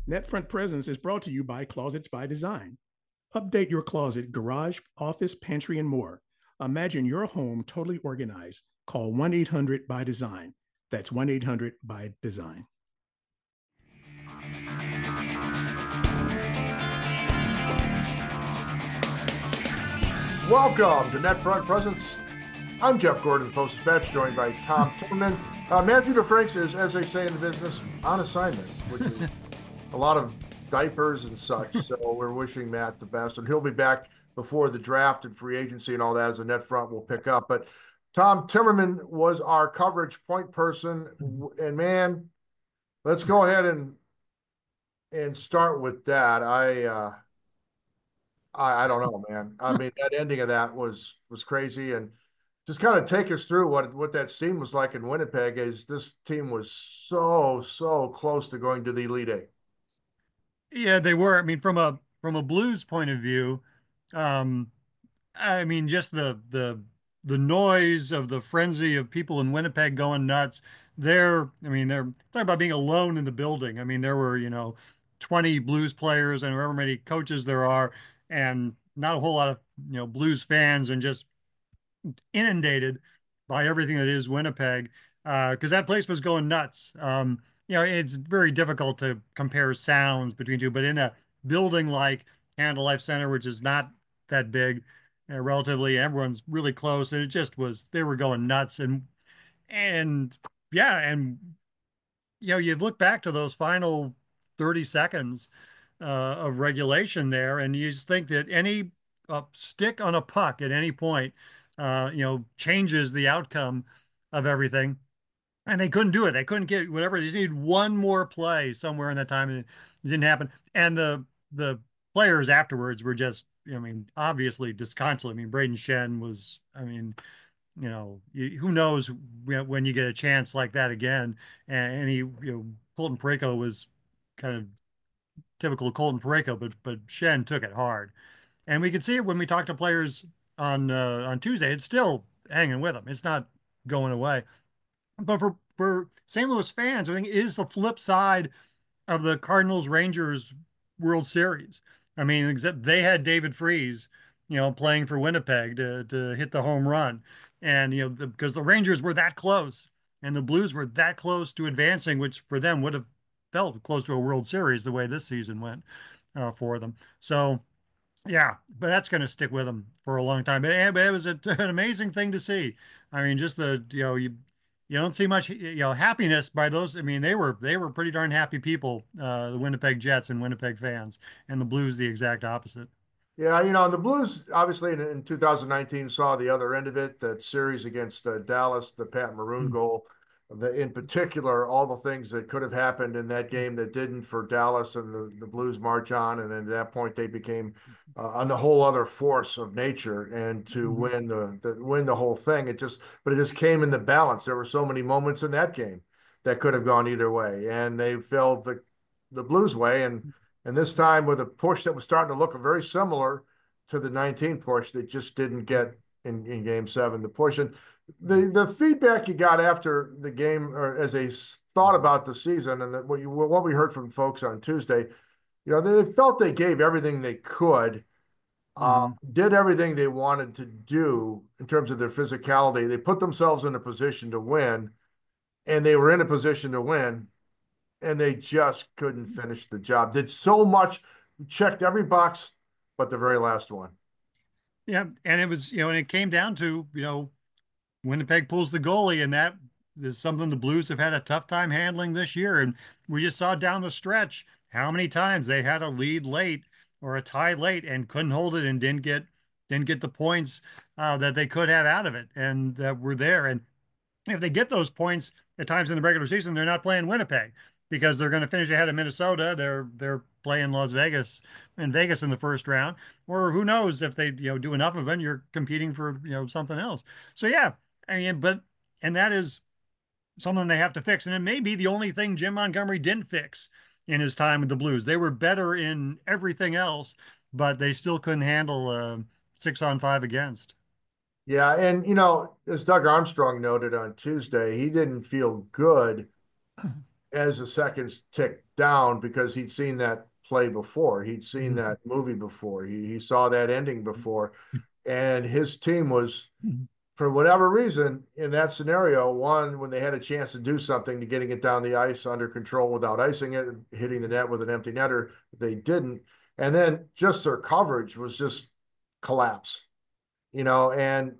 NetFront Presence is brought to you by Closets by Design. Update your closet, garage, office, pantry, and more. Imagine your home totally organized. Call 1 800 by Design. That's 1 800 by Design. Welcome to NetFront Presence. I'm Jeff Gordon, the Post-Dispatch, joined by Tom Timmerman. Matthew DeFranks is, as they say in the business, on assignment, which is a lot of diapers and such. So we're wishing Matt the best, and he'll be back before the draft and free agency and all that as the NetFront will pick up. But Tom Timmerman was our coverage point person, and man, let's go ahead and start with that. I don't know, man. I mean, that ending of that was crazy, and just kind of take us through what that scene was like in Winnipeg. As this team was so close to going to the Elite Eight. Yeah, they were. I mean, from a Blues point of view, um, I mean, just the noise of the frenzy of people in Winnipeg going nuts. They're talking about being alone in the building. I mean, there were, 20 Blues players and however many coaches there are, and not a whole lot of, Blues fans, and just inundated by everything that is Winnipeg, because that place was going nuts. It's very difficult to compare sounds between two, but in a building like Canada Life Center, which is not that big, relatively, everyone's really close, and it just was, they were going nuts. And yeah, and you look back to those final 30 seconds of regulation there, and you just think that any stick on a puck at any point, changes the outcome of everything. And they couldn't do it. They couldn't get whatever. They just needed one more play somewhere in that time, and it didn't happen. And the players afterwards were just, I mean, obviously disconsolate. I mean, Braden Shen was, I mean, who knows when you get a chance like that again. And he, Colton Parayko was kind of typical of Colton Parayko, but Shen took it hard. And we could see it when we talked to players on Tuesday. It's still hanging with them. It's not going away. But for St. Louis fans, I think it is the flip side of the Cardinals Rangers World Series. I mean, except they had David Freese, playing for Winnipeg to hit the home run, and because the Rangers were that close, and the Blues were that close to advancing, which for them would have felt close to a World Series the way this season went for them. So yeah, but that's going to stick with them for a long time. But it was an amazing thing to see. I mean, just you don't see much happiness by those. I mean, they were pretty darn happy people, the Winnipeg Jets and Winnipeg fans, and the Blues the exact opposite. Yeah, the Blues obviously in 2019 saw the other end of it, that series against Dallas, the Pat Maroon goal. In particular, all the things that could have happened in that game that didn't for Dallas, and the Blues march on. And then at that point, they became on a whole other force of nature. And to win the whole thing, but it just came in the balance. There were so many moments in that game that could have gone either way, and they fell the Blues way. And this time with a push that was starting to look very similar to the 19 push that just didn't get in game seven, the push. And the feedback you got after the game, or as they thought about the season, and what we heard from folks on Tuesday, they felt they gave everything they could, did everything they wanted to do in terms of their physicality. They put themselves in a position to win, and they were in a position to win, and they just couldn't finish the job. Did so much, checked every box, but the very last one. Yeah, and it was, and it came down to, Winnipeg pulls the goalie, and that is something the Blues have had a tough time handling this year. And we just saw down the stretch how many times they had a lead late or a tie late and couldn't hold it, and didn't get the points that they could have out of it, and that were there. And if they get those points at times in the regular season, they're not playing Winnipeg because they're going to finish ahead of Minnesota. They're playing Las Vegas and Vegas in the first round, or who knows if they do enough of it, you're competing for something else. So yeah, I mean, and that is something they have to fix, and it may be the only thing Jim Montgomery didn't fix in his time with the Blues. They were better in everything else, but they still couldn't handle 6-on-5 against. Yeah, and as Doug Armstrong noted on Tuesday, he didn't feel good as the seconds ticked down because he'd seen that play before. He'd seen Mhm. that movie before. He saw that ending before. And his team was, for whatever reason, in that scenario, one, when they had a chance to do something to getting it down the ice under control without icing it, hitting the net with an empty netter, they didn't. And then just their coverage was just collapse, and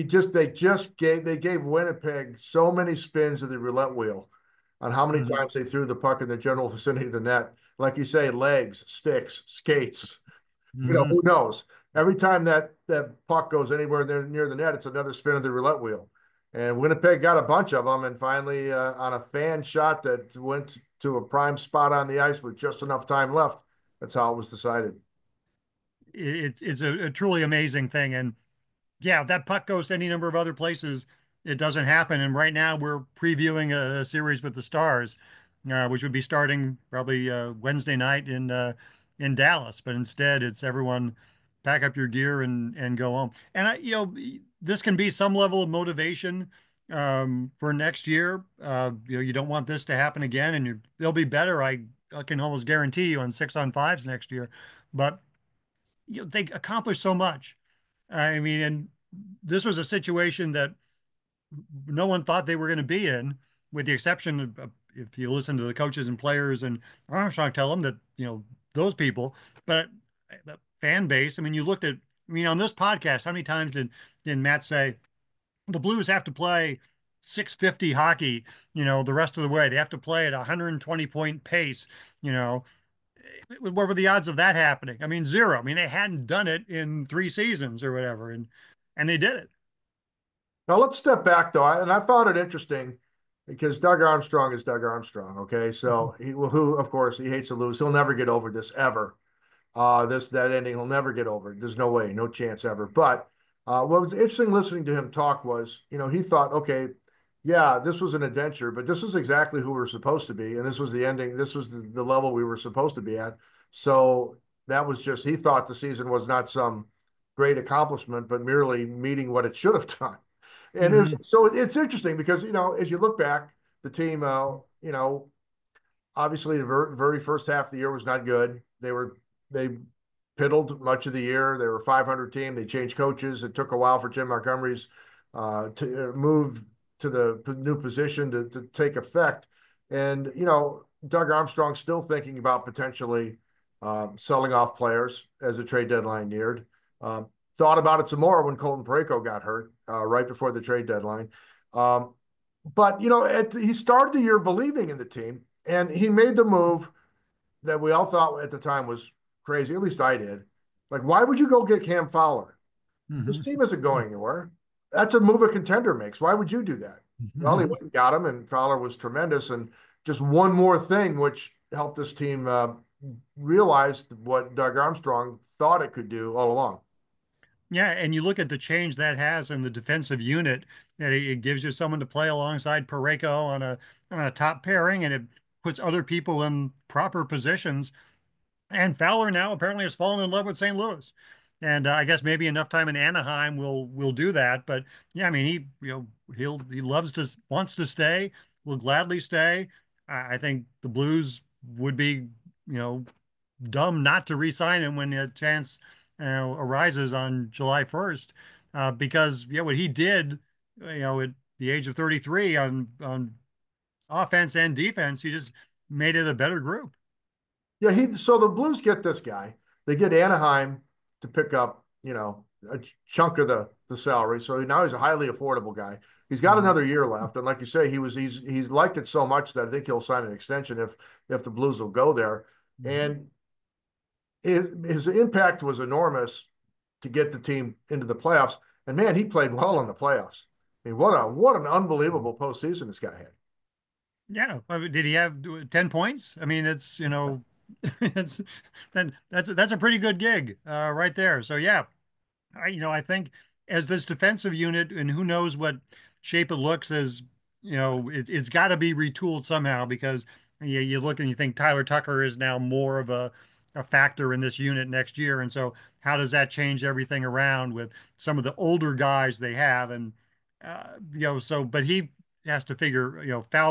they gave Winnipeg so many spins of the roulette wheel on how many Mhm. times they threw the puck in the general vicinity of the net. Like you say, legs, sticks, skates, Mhm. who knows? Every time that puck goes anywhere near the net, it's another spin of the roulette wheel. And Winnipeg got a bunch of them, and finally, on a fan shot that went to a prime spot on the ice with just enough time left, that's how it was decided. It's a truly amazing thing. And yeah, if that puck goes to any number of other places, it doesn't happen. And right now we're previewing a series with the Stars, which would be starting probably Wednesday night in Dallas. But instead, it's everyone pack up your gear and go home. And this can be some level of motivation for next year. You don't want this to happen again, and they'll be better. I can almost guarantee you on 6-on-5s next year. But they accomplished so much. I mean, and this was a situation that no one thought they were going to be in, with the exception of if you listen to the coaches and players and Armstrong tell them that, those people, but the fan base, I mean, you looked at, I mean, on this podcast, how many times did Matt say the Blues have to play 650 hockey, the rest of the way. They have to play at a 120 point pace, you know, what were the odds of that happening? I mean, zero. I mean, they hadn't done it in 3 seasons or whatever, and they did it. Now let's step back though, and I found it interesting because Doug Armstrong is Doug Armstrong. Okay, so who of course he hates to lose. He'll never get over this ever. That ending he'll never get over. There's no way, no chance ever. But what was interesting listening to him talk was, he thought, okay, yeah, this was an adventure, but this was exactly who we were supposed to be, and this was the ending. This was the level we were supposed to be at. So that was just he thought the season was not some great accomplishment, but merely meeting what it should have done. And Hmm. so it's interesting because as you look back, the team, obviously the very first half of the year was not good. They piddled much of the year. They were a 500 team. They changed coaches. It took a while for Jim Montgomery's to move to the new position to take effect. And Doug Armstrong still thinking about potentially selling off players as the trade deadline neared. Um, Thought about it some more when Colton Parayko got hurt right before the trade deadline. But he started the year believing in the team, and he made the move that we all thought at the time was crazy. At least I did. Like, why would you go get Cam Fowler? This Hmm. team isn't going anywhere. That's a move a contender makes. Why would you do that? Well, he went and got him, and Fowler was tremendous. And just one more thing, which helped this team realize what Doug Armstrong thought it could do all along. Yeah, and you look at the change that has in the defensive unit, that it gives you someone to play alongside Parayko on a top pairing, and it puts other people in proper positions. And Fowler now apparently has fallen in love with St. Louis, and I guess maybe enough time in Anaheim will do that. But yeah, I mean he loves to wants to stay, will gladly stay. I think the Blues would be dumb not to re-sign him when the chance arises on July 1st, because yeah, what he did, at the age of 33 on offense and defense, he just made it a better group. Yeah, so the Blues get this guy. They get Anaheim to pick up, a chunk of the salary. So now he's a highly affordable guy. He's got Mhm. another year left, and like you say, he's liked it so much that I think he'll sign an extension if the Blues will go there. And his impact was enormous to get the team into the playoffs. And man, he played well in the playoffs. I mean, what an unbelievable postseason this guy had. Yeah, I mean, did he have 10 points? I mean, it's it's then that's a pretty good gig right there. So yeah, I think as this defensive unit, and who knows what shape it looks as, it's got to be retooled somehow, because you look and you think Tyler Tucker is now more of a factor in this unit next year. And so how does that change everything around with some of the older guys they have? And, but he has to figure, Fowler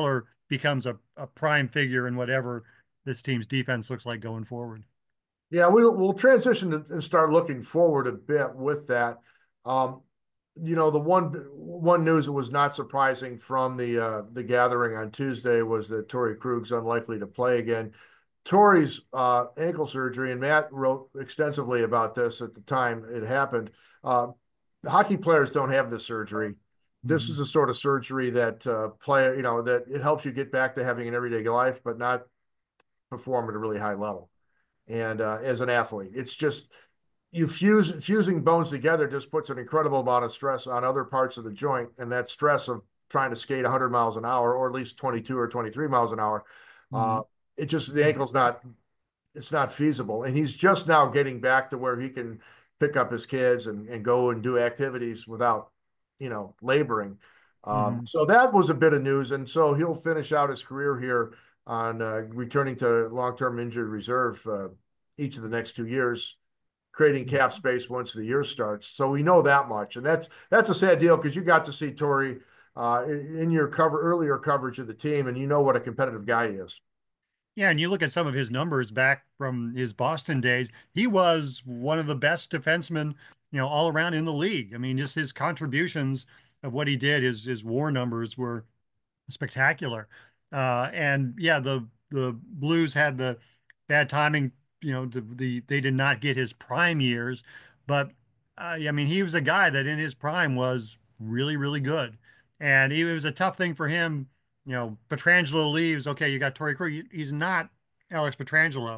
becomes a prime figure in whatever this team's defense looks like going forward. Yeah, we'll transition and start looking forward a bit with that. Um, the one news that was not surprising from the gathering on Tuesday was that Torrey Krug's unlikely to play again. Torrey's ankle surgery, and Matt wrote extensively about this at the time it happened. Hockey players don't have this surgery. This is a sort of surgery that that it helps you get back to having an everyday life, but not perform at a really high level. And as an athlete, it's just fusing bones together just puts an incredible amount of stress on other parts of the joint, and that stress of trying to skate 100 miles an hour or at least 22 or 23 miles an hour, the ankle's not feasible. And he's just now getting back to where he can pick up his kids and go and do activities without laboring. So that was a bit of news, and so he'll finish out his career here on returning to long-term injured reserve each of the next 2 years, creating cap space once the year starts. So we know that much, and that's a sad deal because you got to see Torrey in your earlier coverage of the team, and you know what a competitive guy he is. Yeah, and you look at some of his numbers back from his Boston days, he was one of the best defensemen, all around in the league. I mean, just his contributions of what he did, his WAR numbers were spectacular. And yeah, the Blues had the bad timing, they did not get his prime years, but I mean, he was a guy that in his prime was really, really good. And it was a tough thing for him. Pietrangelo leaves. Okay, you got Torrey Krug. He's not Alex Pietrangelo.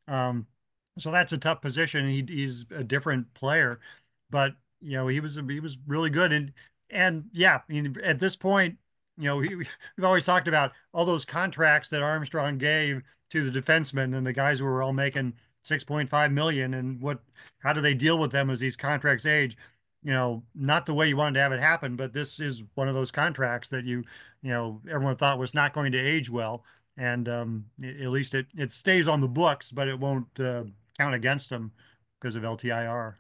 So that's a tough position. He's a different player, but he was really good. And yeah, I mean, at this point, we've always talked about all those contracts that Armstrong gave to the defensemen and the guys who were all making 6.5 million, and how do they deal with them as these contracts age? Not the way you wanted to have it happen, but this is one of those contracts that everyone thought was not going to age well. And at least it stays on the books, but it won't count against them because of LTIR.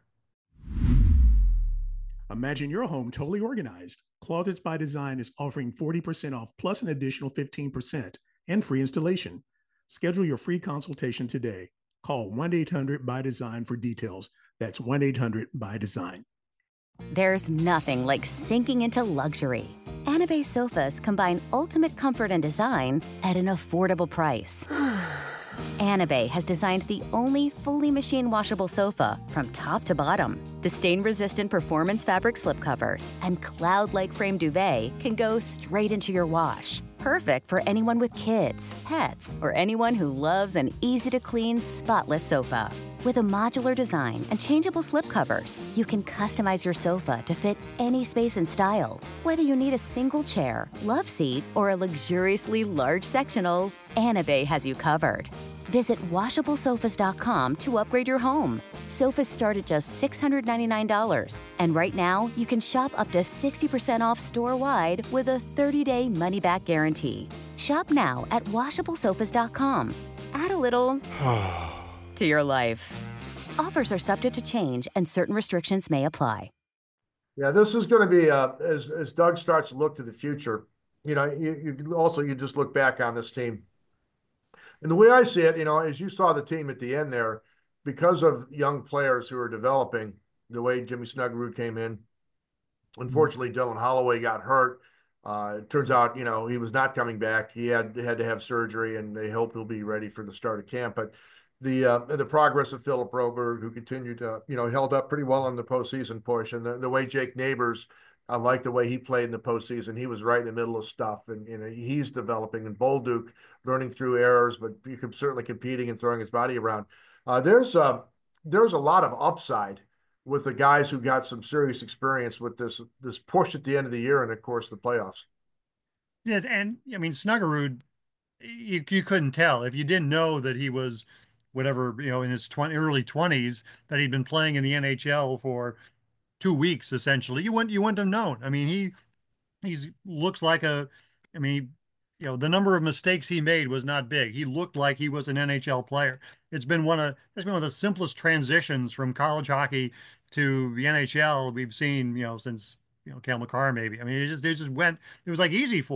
Imagine your home totally organized. Closets by Design is offering 40% off plus an additional 15% and free installation. Schedule your free consultation today. Call 1-800-BY-DESIGN for details. That's 1-800-BY-DESIGN. There's nothing like sinking into luxury. Anabay sofas combine ultimate comfort and design at an affordable price. Anabay has designed the only fully machine washable sofa from top to bottom. The stain-resistant performance fabric slipcovers and cloud-like frame duvet can go straight into your wash. Perfect for anyone with kids, pets, or anyone who loves an easy-to-clean, spotless sofa. With a modular design and changeable slipcovers, you can customize your sofa to fit any space and style. Whether you need a single chair, love seat, or a luxuriously large sectional, Anabay has you covered. Visit washablesofas.com to upgrade your home. Sofas start at just $699. And right now, you can shop up to 60% off store-wide with a 30-day money-back guarantee. Shop now at washablesofas.com. Add a little to your life. Offers are subject to change and certain restrictions may apply. Yeah, this is going to be, as Doug starts to look to the future, you just look back on this team. And the way I see it, as you saw the team at the end there, because of young players who are developing, the way Jimmy Snuggerud came in, unfortunately, Dylan Holloway got hurt. It turns out, he was not coming back. He had to have surgery, and they hope he'll be ready for the start of camp. But the progress of Philip Broberg, who continued to, held up pretty well in the postseason push, and the way Jake Neighbors, I like the way he played in the postseason. He was right in the middle of stuff, and he's developing. And Bolduc learning through errors, but certainly competing and throwing his body around. There's a lot of upside with the guys who got some serious experience with this push at the end of the year and, of course, the playoffs. Yeah, and I mean Snuggerud, you couldn't tell if you didn't know that he was whatever in his early 20s, that he'd been playing in the NHL for 2 weeks essentially. You wouldn't have known. I mean, he looks like I mean, the number of mistakes he made was not big. He looked like he was an NHL player. It's been one of the simplest transitions from college hockey to the NHL we've seen, since Cale Makar maybe. I mean, it just went. It was like easy for him.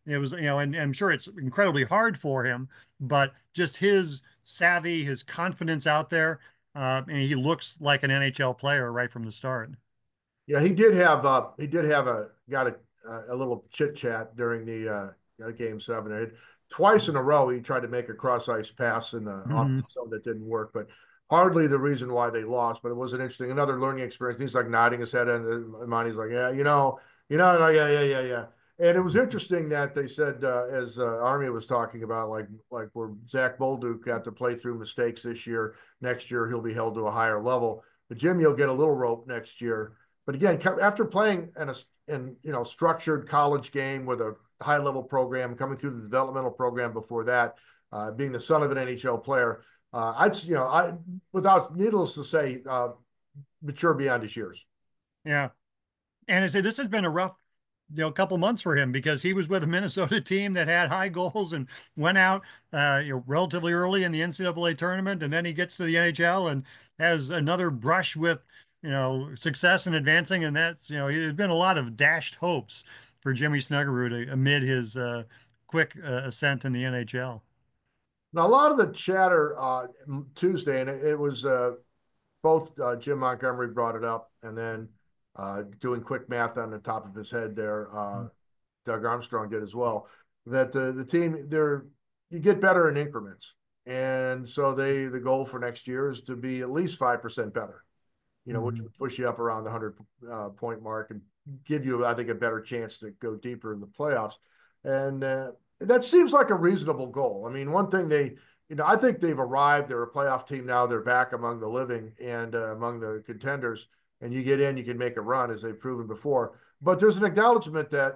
It was, and I'm sure it's incredibly hard for him, but just his savvy, his confidence out there, and he looks like an NHL player right from the start. Yeah, he did have a little chit chat during the game seven. Twice in a row, he tried to make a cross ice pass in the Mhm. offensive zone that didn't work, but hardly the reason why they lost. But it was an interesting, another learning experience. He's like nodding his head, and Monty's like, yeah, like, yeah. And it was interesting that they said, as Army was talking about, like where Zach Bolduc got to play through mistakes this year. Next year, he'll be held to a higher level. But Jimmy will get a little rope next year. But again, after playing in structured college game with a high level program, coming through the developmental program before that, being the son of an NHL player, I without needless to say, mature beyond his years. Yeah. And I say this has been a rough, couple months for him because he was with a Minnesota team that had high goals and went out, relatively early in the NCAA tournament, and then he gets to the NHL and has another brush with, success and advancing, and that's, there's been a lot of dashed hopes for Jimmy Snuggerud amid his quick ascent in the NHL. Now, a lot of the chatter Tuesday, and it was both Jim Montgomery brought it up, and then doing quick math on the top of his head there, Doug Armstrong did as well. That the team you get better in increments, and so the goal for next year is to be at least 5% better. Which would push you up around the 100 point mark and give you, I think, a better chance to go deeper in the playoffs. And that seems like a reasonable goal. I mean, one thing I think they've arrived. They're a playoff team now. They're back among the living and among the contenders. And you get in, you can make a run, as they've proven before. But there's an acknowledgement that,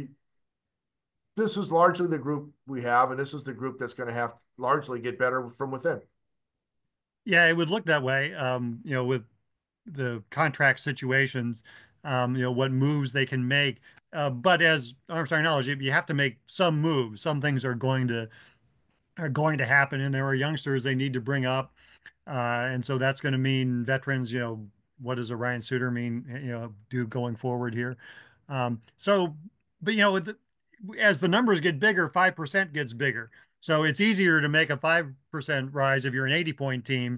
this is largely the group we have, and this is the group that's going to have to largely get better from within. Yeah, it would look that way. With the contract situations, what moves they can make. But as Armstrong acknowledged, you have to make some moves. Some things are going to happen, and there are youngsters they need to bring up, and so that's going to mean veterans. What does a Ryan Suter mean? Do going forward here. So, but as the numbers get bigger, 5% gets bigger. So it's easier to make a 5% rise if you're an 80-point team.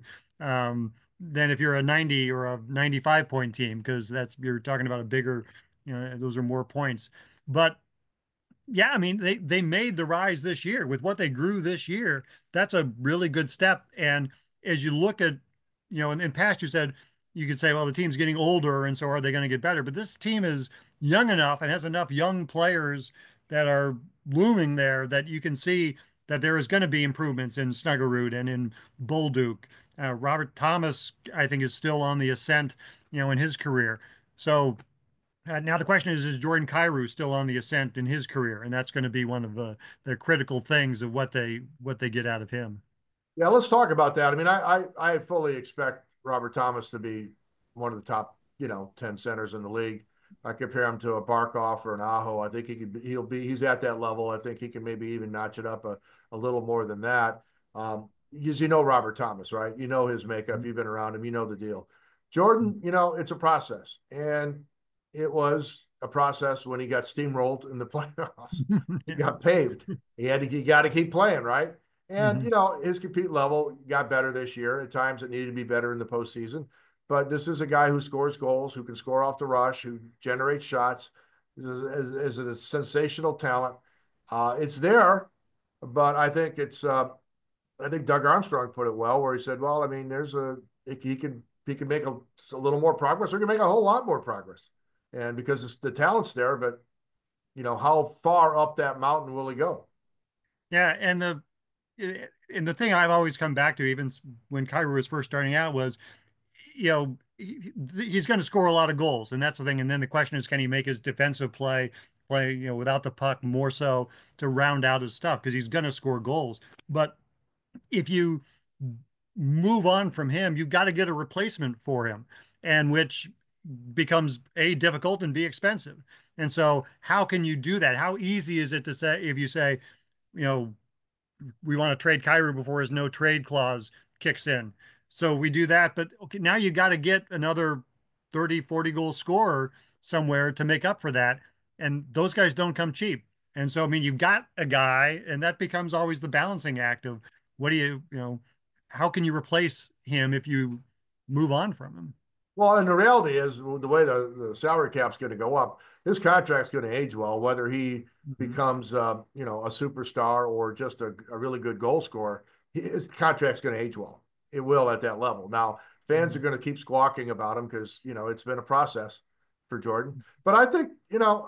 Than if you're a 90 or a 95-point team, because you're talking about a bigger, those are more points. But yeah, I mean, they made the rise this year with what they grew this year. That's a really good step. And as you look at, in past, you could say, well, the team's getting older, and so are they going to get better? But this team is young enough and has enough young players that are looming there that you can see that there is going to be improvements in Snuggerud and in Bolduc. Robert Thomas, I think, is still on the ascent, in his career. So now the question is Jordan Kyrou still on the ascent in his career? And that's going to be one of the critical things of what they get out of him. Yeah, let's talk about that. I mean, I fully expect Robert Thomas to be one of the top, 10 centers in the league. I compare him to a Barkov or an Aho. I think he's at that level. I think he can maybe even notch it up a little more than that. Because Robert Thomas, right? You know his makeup. You've been around him. You know the deal. Jordan, it's a process. And it was a process when he got steamrolled in the playoffs. He got paved. You got to keep playing, right? And, his compete level got better this year. At times it needed to be better in the postseason. But this is a guy who scores goals, who can score off the rush, who generates shots, is a sensational talent. It's there, but I think I think Doug Armstrong put it well, where he said, well, I mean, he can make a little more progress, or he can make a whole lot more progress. And because the talent's there, but, how far up that mountain will he go? Yeah, and the thing I've always come back to, even when Kyrou was first starting out, was, he's going to score a lot of goals, and that's the thing. And then the question is, can he make his defensive play, without the puck more so to round out his stuff? Because he's going to score goals. But if you move on from him, you've got to get a replacement for him, and which becomes difficult and B, expensive. And so how can you do that? How easy is it to say, if you say, we want to trade Kyrou before his no trade clause kicks in. So we do that, but okay, now you got to get another 30, 40 goal scorer somewhere to make up for that. And those guys don't come cheap. And so, I mean, you've got a guy, and that becomes always the balancing act of what do how can you replace him if you move on from him? Well, and the reality is the way the salary cap's going to go up, his contract's going to age well, whether he becomes, a superstar or just a really good goal scorer. His contract's going to age well. It will at that level. Now, fans are going to keep squawking about him because, it's been a process for Jordan. But I think,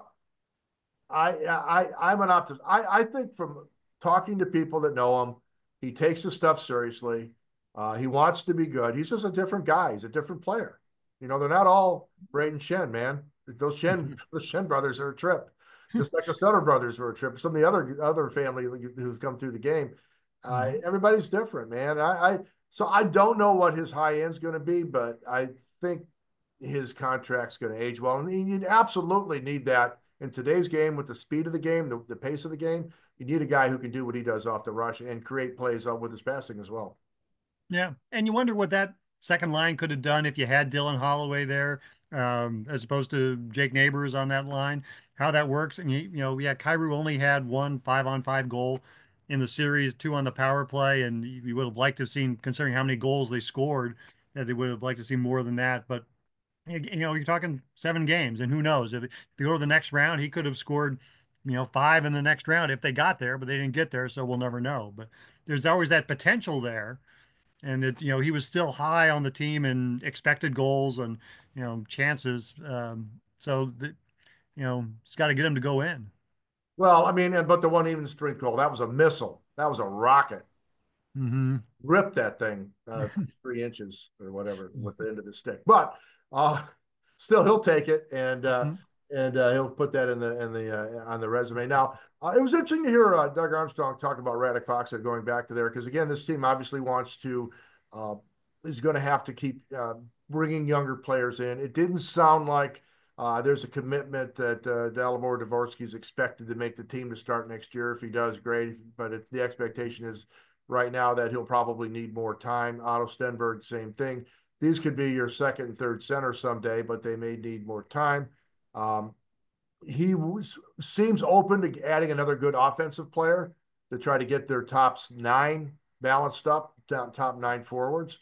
I'm an optimist. I think from talking to people that know him, he takes his stuff seriously. He wants to be good. He's just a different guy. He's a different player. They're not all Braden Shen, man. The Shen brothers are a trip, just like the Sutter brothers were a trip. Some of the other family who's come through the game. Everybody's different, man. So I don't know what his high end's going to be, but I think his contract's going to age well, and you absolutely need that in today's game with the speed of the game, the pace of the game. You need a guy who can do what he does off the rush and create plays with his passing as well. Yeah, and you wonder what that second line could have done if you had Dylan Holloway there, as opposed to Jake Neighbors on that line, how that works. And, Kyrou only had 1 5-on-5 goal in the series, 2 on the power play. And you would have liked to have seen, considering how many goals they scored, that they would have liked to see more than that. But, you're talking 7 games, and who knows? If you go to the next round, he could have scored, 5 in the next round if they got there, but they didn't get there. So we'll never know. But there's always that potential there. And that, he was still high on the team in expected goals and, chances. So that, it's got to get him to go in. Well, I mean, but the one even strength goal, that was a missile. That was a rocket. Ripped that thing 3 inches or whatever with the end of the stick. But still, he'll take it, and he'll put that in the on the resume. Now, it was interesting to hear Doug Armstrong talk about Radek Faksa going back to there, because again, this team obviously wants to is going to have to keep bringing younger players in. It didn't sound like there's a commitment that Dalibor Dvorsky is expected to make the team to start next year. If he does, great. But the expectation is right now that he'll probably need more time. Otto Stenberg, same thing. These could be your second and third center someday, but they may need more time. He seems open to adding another good offensive player to try to get their top 9 balanced up, down top 9 forwards.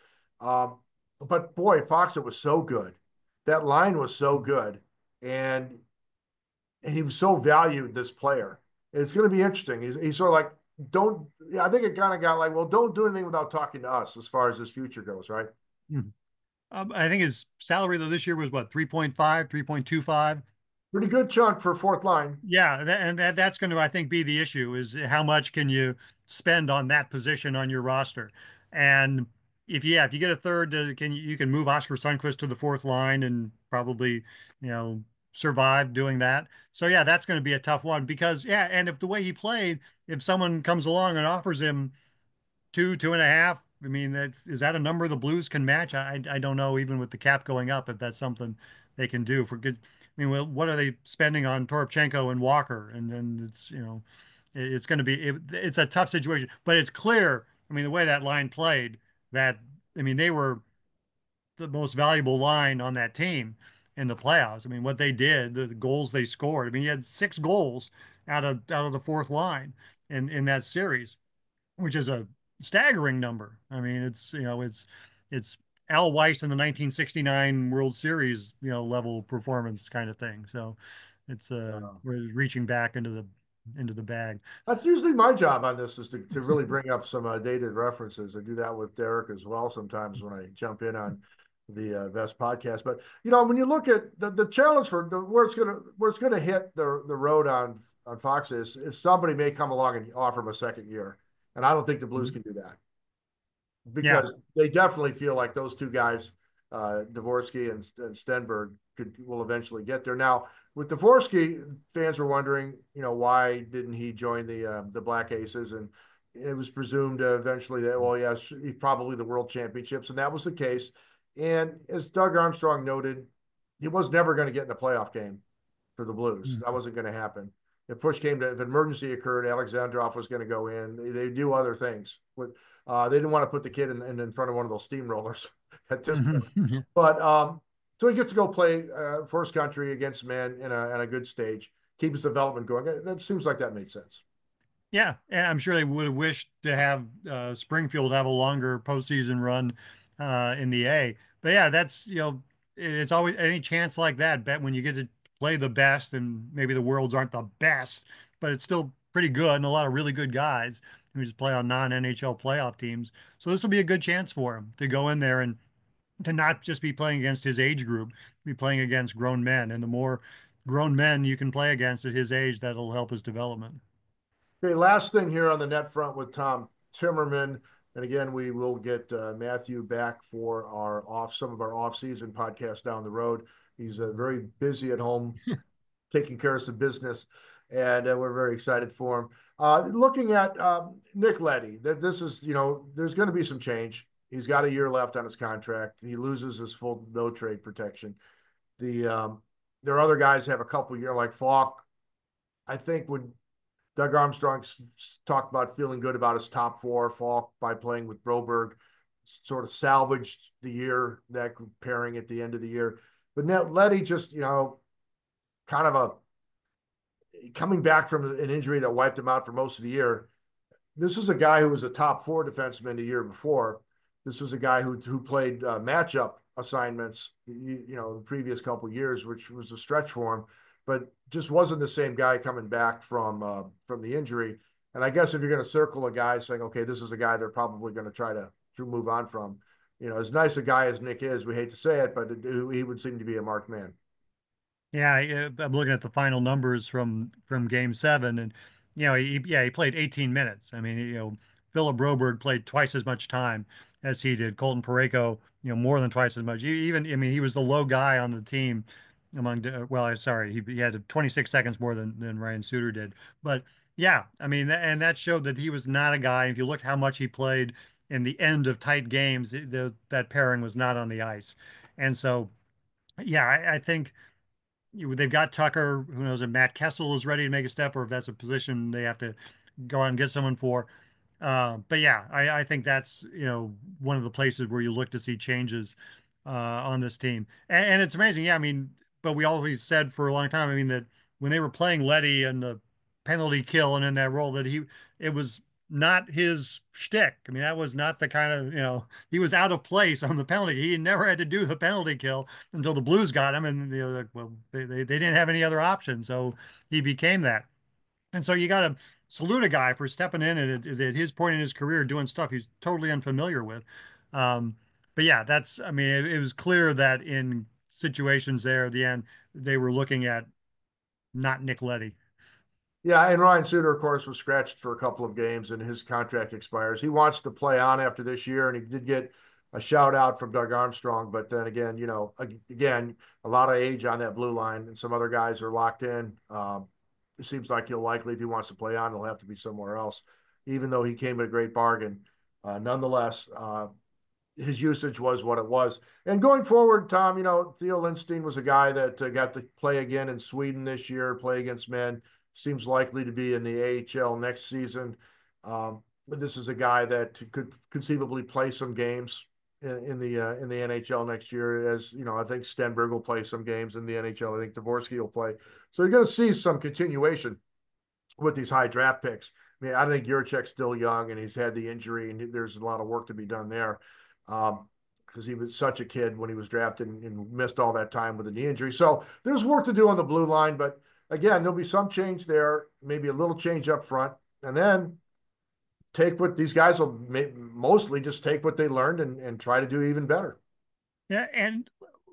But boy, Faksa was so good. That line was so good, and he was so valued, this player. It's going to be interesting. He's sort of like, I think it kind of got like, well, don't do anything without talking to us as far as his future goes, right? I think his salary though this year was what, 3.5, 3.25. Pretty good chunk for fourth line. Yeah, that's going to, I think, be the issue, is how much can you spend on that position on your roster. And if you get a third, you can move Oscar Sundqvist to the fourth line and probably, survive doing that. So yeah, that's going to be a tough one, because and if the way he played, if someone comes along and offers him 2.5, I mean, is that a number the Blues can match? I don't know, even with the cap going up, if that's something they can do for good. I mean, well, what are they spending on Toropchenko and Walker? And then it's, it's going to be, it's a tough situation, but it's clear. I mean, the way that line played, that, I mean, they were the most valuable line on that team in the playoffs. I mean, what they did, the goals they scored. I mean, you had 6 goals out of the fourth line in that series, which is a staggering number. I mean, it's Al Weiss in the 1969 World Series, level performance kind of thing. So it's we're reaching back into the bag. That's usually my job on this, is to really bring up some dated references. I do that with Derek as well sometimes when I jump in on the Vest podcast. But when you look at the challenge for where it's gonna hit the road on Fox is if somebody may come along and offer him a second year, and I don't think the Blues can do that, because they definitely feel like those 2 guys, Dvorsky and Stenberg, will eventually get there. Now, with Dvorsky, fans were wondering, why didn't he join the Black Aces? And it was presumed eventually that, well, yes, he's probably the World Championships, and that was the case. And as Doug Armstrong noted, he was never going to get in a playoff game for the Blues. That wasn't going to happen. If push came to, if an emergency occurred, Alexandrov was going to go in. They do other things. They didn't want to put the kid in front of one of those steamrollers at this point. But so he gets to go play for his country against men in a good stage. keep his development going. That seems like that made sense. Yeah, and I'm sure they would have wished to have Springfield have a longer postseason run in the A. But yeah, that's it's always any chance like that. Bet when you get to play the best, and maybe the worlds aren't the best, but it's still pretty good, and a lot of really good guys who just play on non-NHL playoff teams. So this will be a good chance for him to go in there and to not just be playing against his age group, be playing against grown men. And the more grown men you can play against at his age, that'll help his development. Okay, last thing here on the net front with Tom Timmerman. And again, we will get Matthew back for some of our off-season podcasts down the road. He's very busy at home, taking care of some business, and we're very excited for him. Looking at Nick Leddy, this is, there's going to be some change. He's got a year left on his contract. He loses his full no trade protection. There are other guys who have a couple year like Falk. I think when Doug Armstrong talked about feeling good about his top four, Falk by playing with Broberg, sort of salvaged the year, that pairing at the end of the year. But now Leddy just, kind of coming back from an injury that wiped him out for most of the year. This is a guy who was a top four defenseman the year before. This was a guy who played matchup assignments, the previous couple of years, which was a stretch for him, but just wasn't the same guy coming back from the injury. And I guess if you're going to circle a guy saying, okay, this is a guy they're probably going to try to move on from, as nice a guy as Nick is, we hate to say it, but he would seem to be a marked man. Yeah, I'm looking at the final numbers from Game 7, and he played 18 minutes. I mean, Philip Broberg played twice as much time as he did. Colton Parayko, more than twice as much. He was the low guy on the team he had 26 seconds more than Ryan Suter did. But yeah, I mean, and that showed that he was not a guy. If you look how much he played in the end of tight games, that pairing was not on the ice. And so, yeah, I think they've got Tucker. Who knows if Matt Kessel is ready to make a step, or if that's a position they have to go out and get someone for. But yeah, I think that's one of the places where you look to see changes on this team, and it's amazing. Yeah, I mean, but we always said for a long time, I mean, that when they were playing Leddy and the penalty kill and in that role, that it was not his shtick. I mean, that was not the kind of, he was out of place on the penalty. He never had to do the penalty kill until the Blues got him. And they didn't have any other option. So he became that. And so you got to salute a guy for stepping in at his point in his career, doing stuff he's totally unfamiliar with. But yeah, I mean, it was clear that in situations there at the end, they were looking at not Nick Leddy. Yeah, and Ryan Suter, of course, was scratched for a couple of games, and his contract expires. He wants to play on after this year, and he did get a shout out from Doug Armstrong. But then again, a lot of age on that blue line, and some other guys are locked in. It seems like he'll likely, if he wants to play on, he'll have to be somewhere else, even though he came at a great bargain. Nonetheless, his usage was what it was. And going forward, Tom, Theo Lindstein was a guy that got to play again in Sweden this year, play against men. Seems likely to be in the AHL next season. This is a guy that could conceivably play some games in the NHL next year. As I think Stenberg will play some games in the NHL. I think Dvorsky will play. So you're going to see some continuation with these high draft picks. I mean, I think Jiricek's still young, and he's had the injury, and there's a lot of work to be done there. Because he was such a kid when he was drafted and missed all that time with a knee injury. So there's work to do on the blue line, but again, there'll be some change there, maybe a little change up front, and then take what these guys will mostly just take what they learned and try to do even better. Yeah, and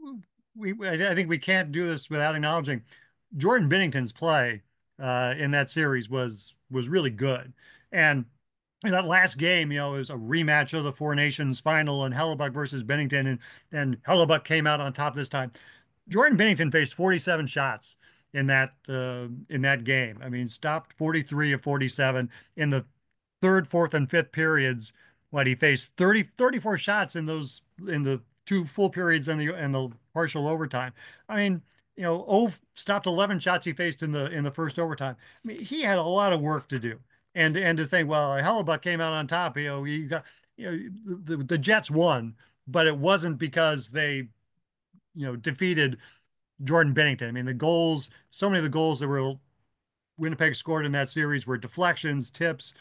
I think we can't do this without acknowledging Jordan Binnington's play in that series was really good. And in that last game, it was a rematch of the Four Nations final and Hellebuyck versus Binnington, and Hellebuyck came out on top this time. Jordan Binnington faced 47 shots in that game. I mean, stopped 43 of 47 in the third, fourth, and fifth periods. He faced 34 shots in the two full periods and the partial overtime. I mean, stopped 11 shots he faced in the first overtime. I mean, he had a lot of work to do. And to think, well, Hellebuyck came out on top. He got, the Jets won, but it wasn't because they, defeated Jordan Binnington. I mean, so many of the goals that were Winnipeg scored in that series were deflections, tips,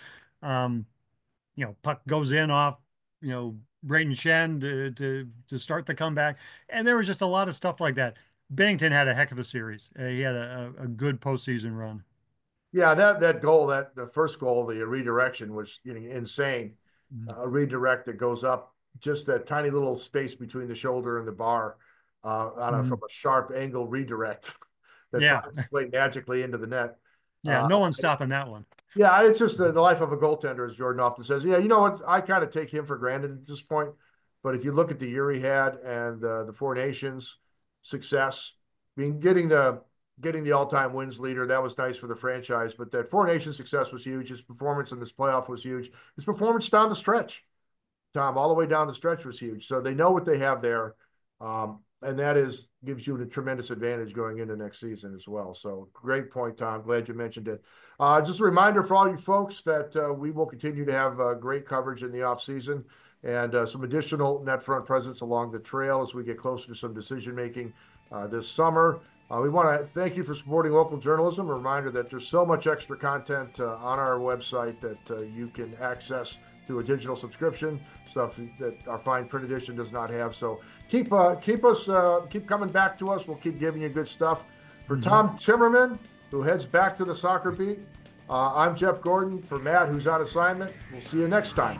puck goes in off, Braden Shen to start the comeback. And there was just a lot of stuff like that. Binnington had a heck of a series. He had a good postseason run. Yeah, that goal, the first goal, the redirection was insane. A redirect that goes up just that tiny little space between the shoulder and the bar from a sharp angle redirect that played magically into the net. Yeah, no one's stopping that one. Yeah, it's just the life of a goaltender, as Jordan often says. Yeah, you know what? I kind of take him for granted at this point. But if you look at the year he had and the Four Nations success, getting the all-time wins leader, that was nice for the franchise. But that Four Nations success was huge. His performance in this playoff was huge. His performance down the stretch, Tom, all the way down the stretch was huge. So they know what they have there. And that gives you a tremendous advantage going into next season as well. So great point, Tom. Glad you mentioned it. Just a reminder for all you folks that we will continue to have great coverage in the offseason and some additional net front presence along the trail as we get closer to some decision-making this summer. We want to thank you for supporting local journalism. A reminder that there's so much extra content on our website that you can access through a digital subscription, stuff that our fine print edition does not have. So keep coming back to us. We'll keep giving you good stuff. For Tom Timmerman, who heads back to the soccer beat, I'm Jeff Gordon. For Matt, who's on assignment, we'll see you next time.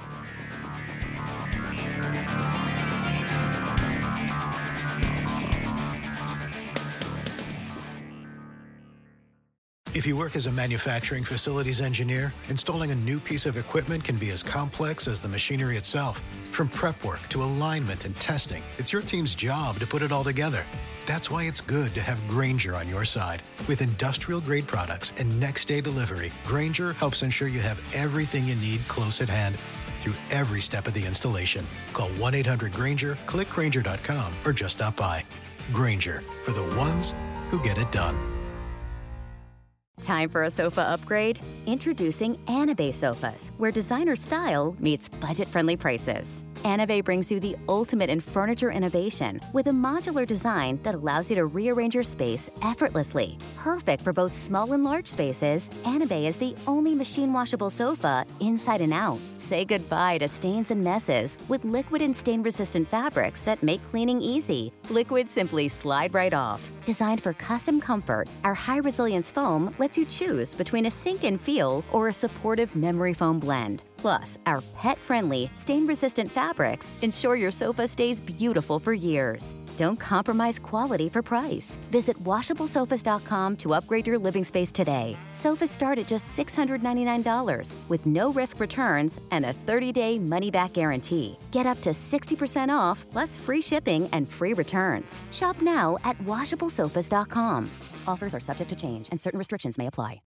If you work as a manufacturing facilities engineer, installing a new piece of equipment can be as complex as the machinery itself. From prep work to alignment and testing, it's your team's job to put it all together. That's why it's good to have Grainger on your side. With industrial-grade products and next-day delivery, Grainger helps ensure you have everything you need close at hand through every step of the installation. Call 1-800-GRAINGER, click Grainger.com, or just stop by. Grainger, for the ones who get it done. Time for a sofa upgrade? Introducing Anabay Sofas, where designer style meets budget-friendly prices. Anabay brings you the ultimate in furniture innovation with a modular design that allows you to rearrange your space effortlessly. Perfect for both small and large spaces, Anabay is the only machine-washable sofa inside and out. Say goodbye to stains and messes with liquid and stain-resistant fabrics that make cleaning easy. Liquids simply slide right off. Designed for custom comfort, our high-resilience foam lets you choose between a sink-in feel or a supportive memory foam blend. Plus, our pet-friendly, stain-resistant fabrics ensure your sofa stays beautiful for years. Don't compromise quality for price. Visit WashableSofas.com to upgrade your living space today. Sofas start at just $699 with no risk returns and a 30-day money-back guarantee. Get up to 60% off, plus free shipping and free returns. Shop now at WashableSofas.com. Offers are subject to change and certain restrictions may apply.